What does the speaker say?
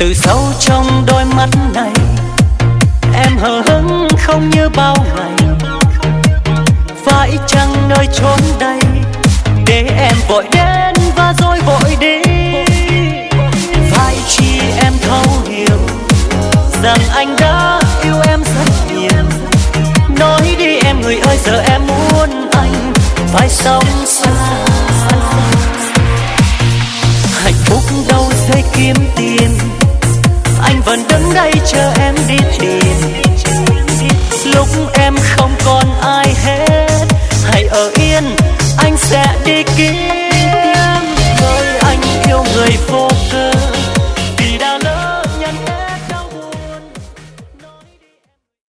từ sâu trong đôi mắt này em hờ hững không như bao ngày. Phải chăng nơi chốn đây để em vội đến và rồi vội đi? Phải chi em thấu hiểu rằng anh đã yêu em rất nhiều. Nói đi em người ơi, giờ em muốn anh phải sống xa. Hạnh phúc đâu dây kiếm tiền, anh vẫn đứng đây chờ em đi tìm. Lúc em không còn ai